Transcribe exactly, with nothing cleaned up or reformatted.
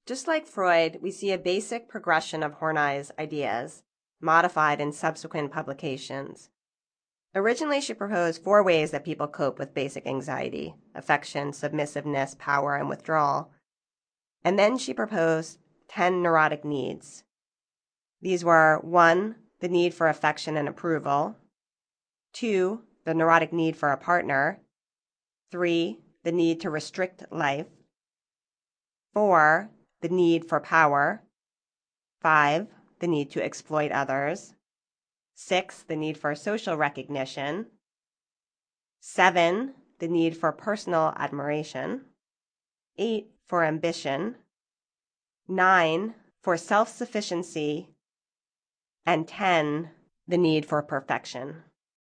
Just like Freud, we see a basic progression of Horney's ideas, modified in subsequent publications. Originally, she proposed four ways that people cope with basic anxiety: affection, submissiveness, power, and withdrawal. And then she proposed ten neurotic needs. These were one, the need for affection and approval; two, the neurotic need for a partner; three, the need to restrict life; four, the need for power; five, the need to exploit others; six, the need for social recognition; seven, the need for personal admiration; eight, for ambition; nine, for self-sufficiency; and ten, the need for perfection.